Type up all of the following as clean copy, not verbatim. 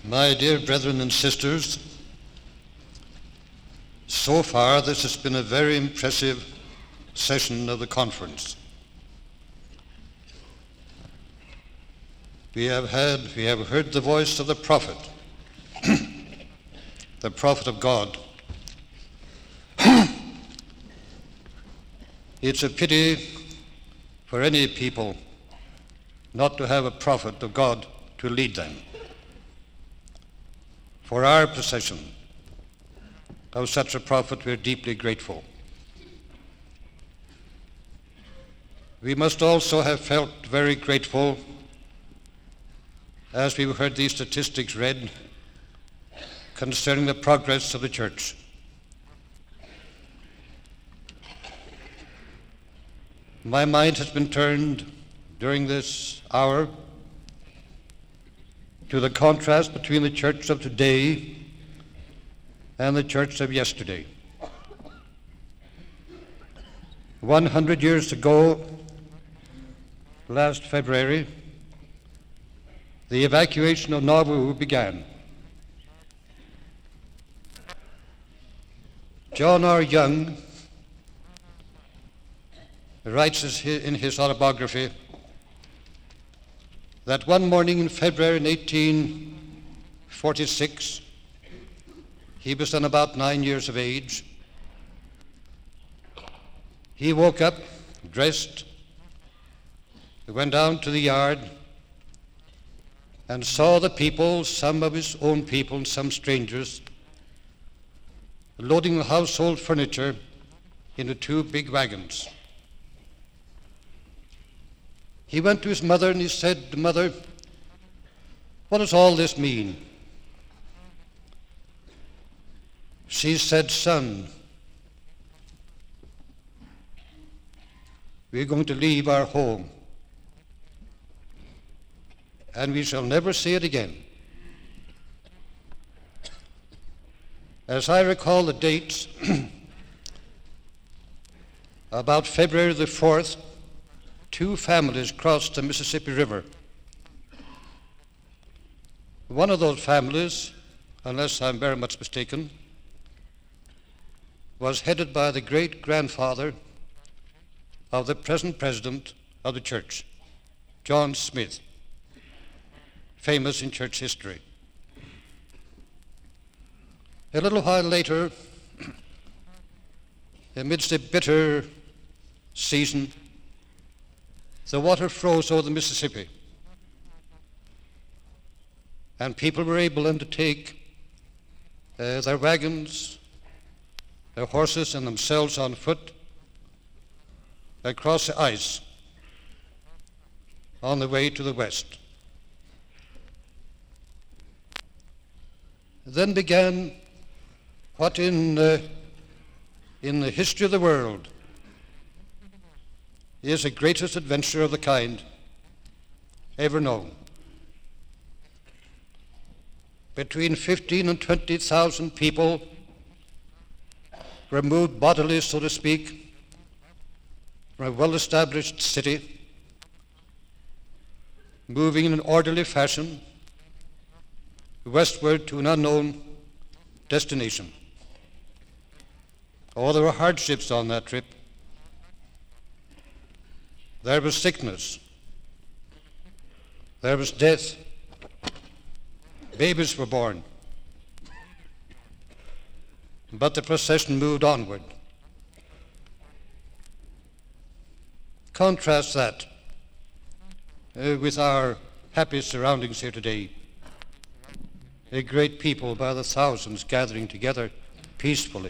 My dear brethren and sisters, so far this has been a very impressive session of the conference. We have heard the voice of the prophet, the prophet of God. It's a pity for any people not to have a prophet of God to lead them. For our possession of such a prophet, we're deeply grateful. We must also have felt very grateful as we heard these statistics read concerning the progress of the church. My mind has been turned during this hour to the contrast between the church of today and the church of yesterday. 100 years ago, last February, the evacuation of Nauvoo began. John R. Young writes in his autobiography that one morning in February in 1846, he was then about 9 years of age. He woke up, dressed, went down to the yard, and saw the people, some of his own people and some strangers, loading the household furniture into 2 big wagons. He went to his mother and he said, "Mother, what does all this mean?" She said, "Son, we're going to leave our home and we shall never see it again." As I recall the dates, about February the 4th, 2 families crossed the Mississippi River. One of those families, unless I'm very much mistaken, was headed by the great-grandfather of the present president of the church, John Smith, famous in church history. A little while later, amidst a bitter season, the water froze over the Mississippi, and people were able then to take their wagons, their horses, and themselves on foot across the ice on the way to the west. Then began what in the history of the world is the greatest adventure of the kind ever known. Between 15 and 20,000 people were moved bodily, so to speak, from a well-established city, moving in an orderly fashion westward to an unknown destination. Oh, there were hardships on that trip. There was sickness. There was death. Babies were born. But the procession moved onward. Contrast that with our happy surroundings here today. A great people by the thousands gathering together peacefully.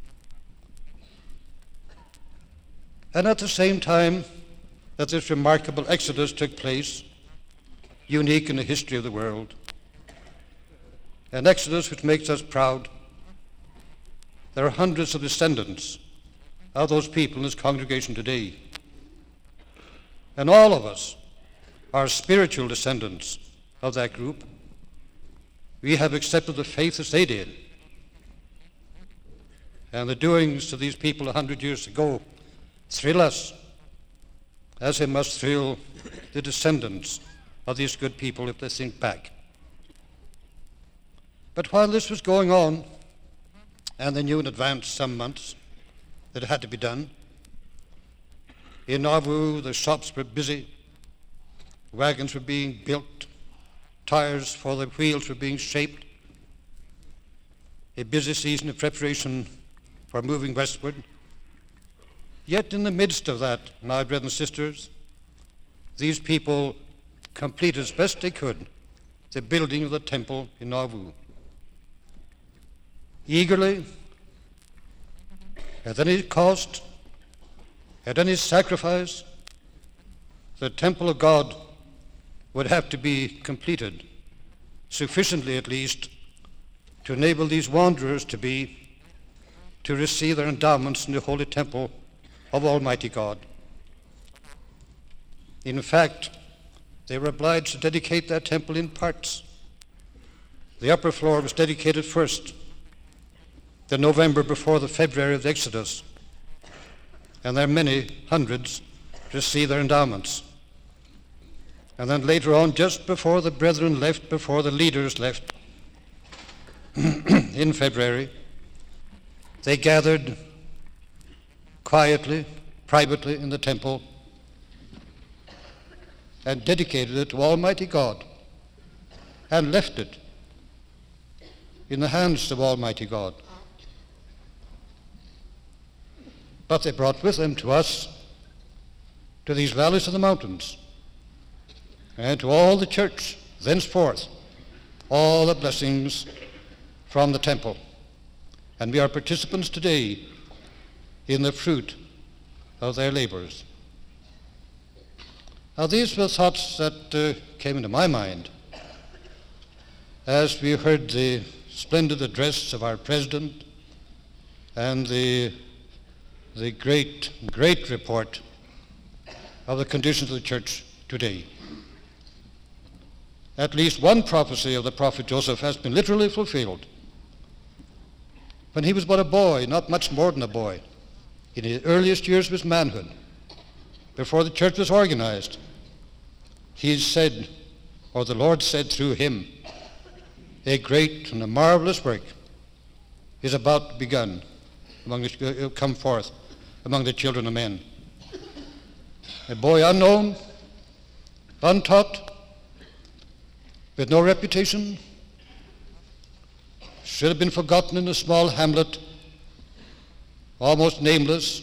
And at the same time that this remarkable exodus took place, unique in the history of the world, an exodus which makes us proud, there are hundreds of descendants of those people in this congregation today. And all of us are spiritual descendants of that group. We have accepted the faith as they did. And the doings of these people 100 years ago thrill us, as they must thrill the descendants of these good people if they think back. But while this was going on, and they knew in advance some months that it had to be done, in Nauvoo the shops were busy, wagons were being built, tires for the wheels were being shaped, a busy season of preparation for moving westward. Yet in the midst of that, my brothers and sisters, these people completed as best they could the building of the temple in Nauvoo. Eagerly, at any cost, at any sacrifice, the temple of God would have to be completed, sufficiently at least, to enable these wanderers to receive their endowments in the holy temple of Almighty God. In fact, they were obliged to dedicate that temple in parts. The upper floor was dedicated first, the November before the February of the Exodus, and there many hundreds received their endowments. And then later on, just before the brethren left, before the leaders left, in February, they gathered quietly, privately in the temple and dedicated it to Almighty God and left it in the hands of Almighty God. But they brought with them to us, to these valleys of the mountains, and to all the church thenceforth, all the blessings from the temple. And we are participants today in the fruit of their labors. Now these were thoughts that came into my mind as we heard the splendid address of our president and the great report of the conditions of the church today. At least one prophecy of the prophet Joseph has been literally fulfilled. When he was but a boy, not much more than a boy, in the earliest years of his manhood, before the church was organized, he said, or the Lord said through him, a great and a marvelous work is about to be begun come forth among the children of men. A boy unknown, untaught, with no reputation, should have been forgotten in a small hamlet, almost nameless,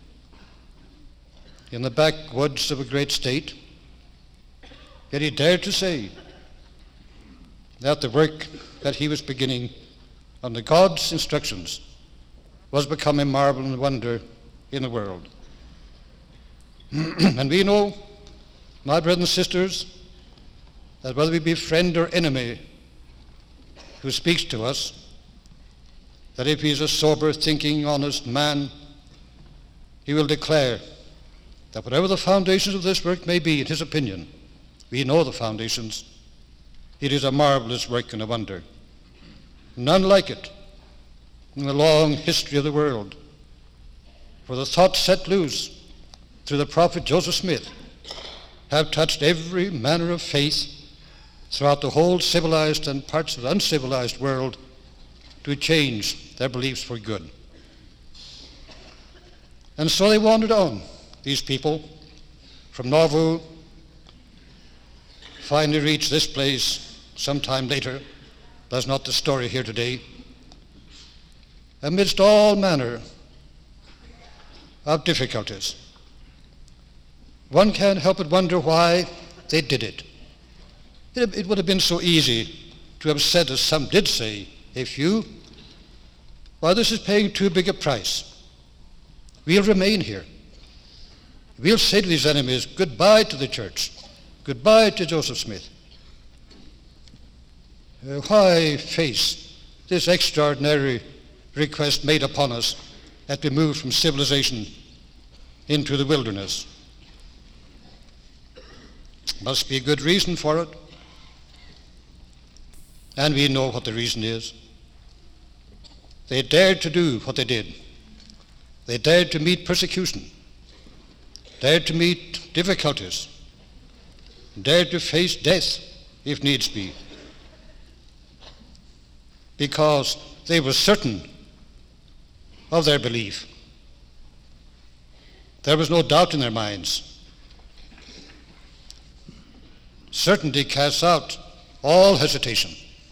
in the backwoods of a great state. Yet he dared to say that the work that he was beginning under God's instructions was becoming a marvel and wonder in the world. And we know, my brothers and sisters, that whether we be friend or enemy who speaks to us, that if he is a sober, thinking, honest man, he will declare that whatever the foundations of this work may be, in his opinion, we know the foundations, it is a marvelous work and a wonder. None like it in the long history of the world. For the thoughts set loose through the prophet Joseph Smith have touched every manner of faith throughout the whole civilized and parts of the uncivilized world to change their beliefs for good. And so they wandered on, these people, from Nauvoo, finally reached this place sometime later. That's not the story here today. Amidst all manner of difficulties, one can't help but wonder why they did it. It would have been so easy to have said, as some did say, a few, why, this is paying too big a price. We'll remain here. We'll say to these enemies, goodbye to the church, goodbye to Joseph Smith. Why face this extraordinary request made upon us as we move from civilization into the wilderness? Must be a good reason for it. And we know what the reason is. They dared to do what they did. They dared to meet persecution, dared to meet difficulties, dared to face death if needs be. because they were certain of their belief. There was no doubt in their minds. Certainty casts out all hesitation.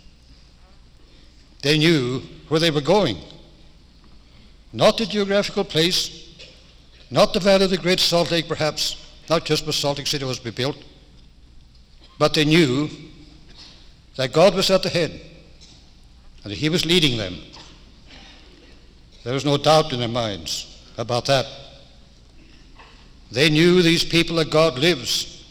They knew where they were going. Not the geographical place, not the valley of the Great Salt Lake perhaps, not just where Salt Lake City was to be built, but they knew that God was at the head and that he was leading them. There was no doubt in their minds about that. They knew, these people, that God lives,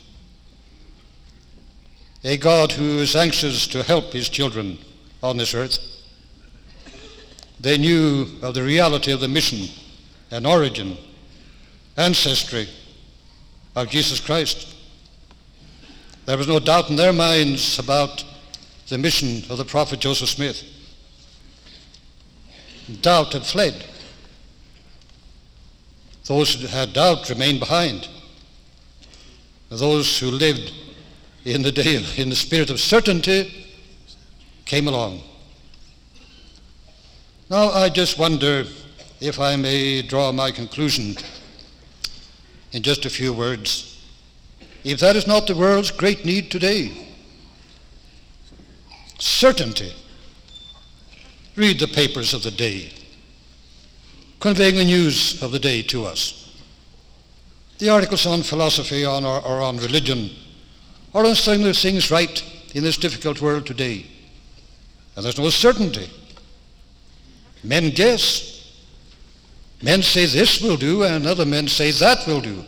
a God who is anxious to help his children on this earth. They knew of the reality of the mission and origin, ancestry of Jesus Christ. There was no doubt in their minds about the mission of the prophet Joseph Smith. Doubt had fled. Those who had doubt remained behind. Those who lived in the spirit of certainty came along. Now I just wonder, if I may draw my conclusion in just a few words, if that is not the world's great need today. Certainty. Read the papers of the day, conveying the news of the day to us. The articles on philosophy or on religion, or on setting the things right in this difficult world today. And there's no certainty. Men guess. Men say this will do, and other men say that will do.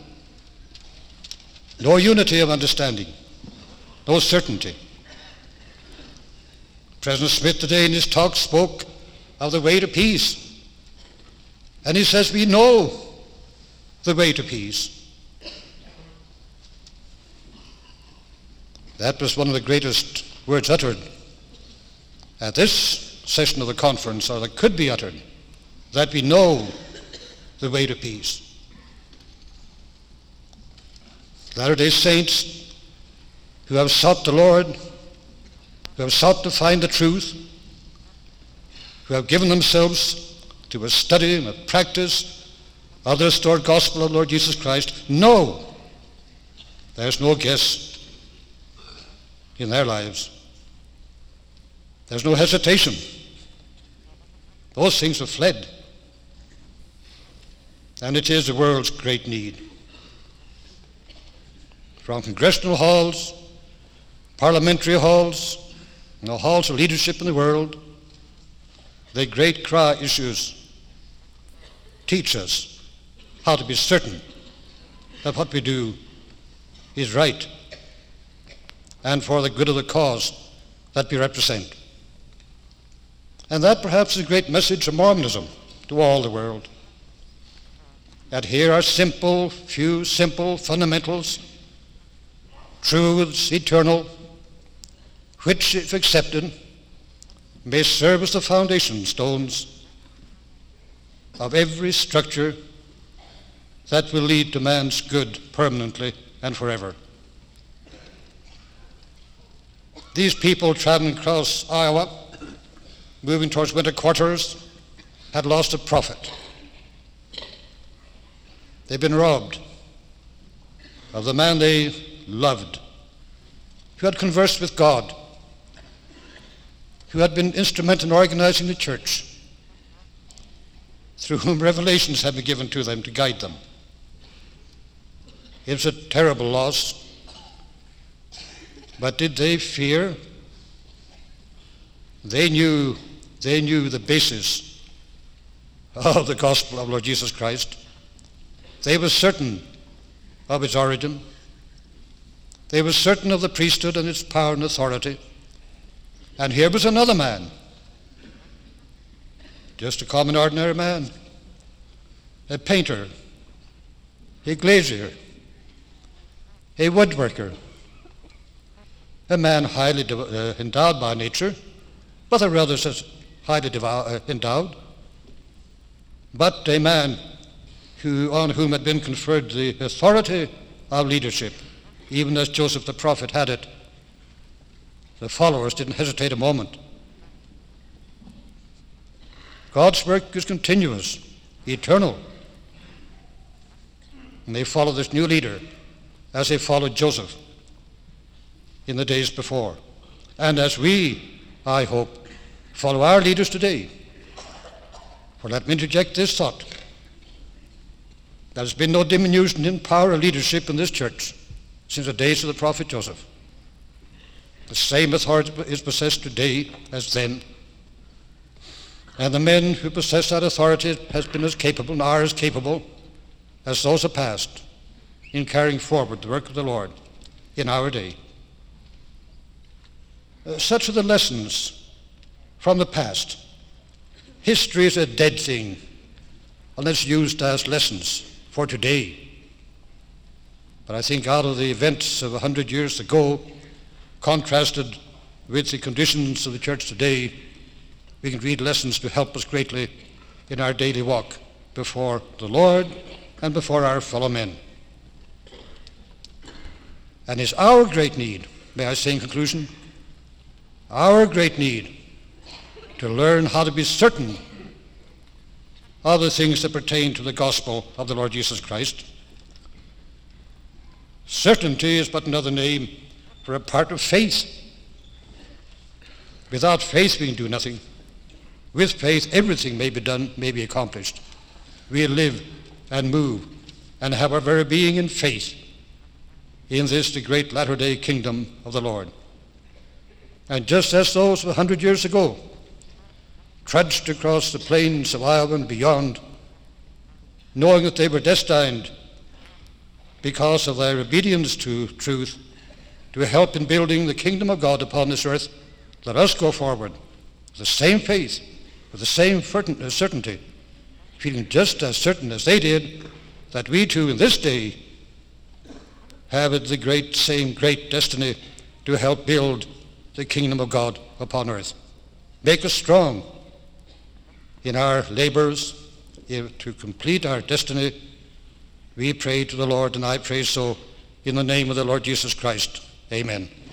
No unity of understanding. No certainty. President Smith today in his talk spoke of the way to peace. And he says we know the way to peace. That was one of the greatest words uttered at this session of the conference, or that could be uttered, that we know the way to peace. Latter-day Saints who have sought the Lord, who have sought to find the truth, who have given themselves to a study and a practice of the restored gospel of Lord Jesus Christ, know there's no guess in their lives. There's no hesitation. Those things have fled. And it is the world's great need. From congressional halls, parliamentary halls, and the halls of leadership in the world, the great cry issues, teach us how to be certain that what we do is right and for the good of the cause that we represent. And that perhaps is a great message of Mormonism to all the world. That here are few simple fundamentals, truths eternal, which, if accepted, may serve as the foundation stones of every structure that will lead to man's good permanently and forever. These people traveling across Iowa, moving towards winter quarters, had lost a prophet. They've been robbed of the man they loved, who had conversed with God, who had been instrumental in organizing the church, through whom revelations had been given to them to guide them. It was a terrible loss. But did they fear? They knew the basis of the gospel of Lord Jesus Christ. They were certain of its origin. They were certain of the priesthood and its power and authority. And here was another man, just a common ordinary man, a painter, a glazier, a woodworker, a man highly endowed by nature, but the others as highly endowed, but a man on whom had been conferred the authority of leadership, even as Joseph the prophet had it. The followers didn't hesitate a moment. God's work is continuous, eternal. And they follow this new leader as they followed Joseph in the days before. And as we, I hope, follow our leaders today. For let me interject this thought. There has been no diminution in power or leadership in this church since the days of the prophet Joseph. The same authority is possessed today as then. And the men who possess that authority has been as capable and are as capable as those of past in carrying forward the work of the Lord in our day. Such are the lessons from the past. History is a dead thing unless used as lessons for today. But I think out of the events of 100 years ago, contrasted with the conditions of the church today, we can read lessons to help us greatly in our daily walk before the Lord and before our fellow men. And it's our great need, may I say in conclusion, our great need to learn how to be certain of the things that pertain to the gospel of the Lord Jesus Christ. Certainty is but another name for a part of faith. Without faith we can do nothing. With faith everything may be done, may be accomplished. We live and move and have our very being in faith in this the great latter-day kingdom of the Lord. And just as those 100 years ago trudged across the plains of Iowa and beyond, knowing that they were destined, because of their obedience to truth, to help in building the kingdom of God upon this earth, let us go forward with the same faith, with the same certainty, feeling just as certain as they did that we too in this day have the same great destiny to help build the kingdom of God upon earth. Make us strong in our labors to complete our destiny. We pray to the Lord, and I pray so in the name of the Lord Jesus Christ. Amen.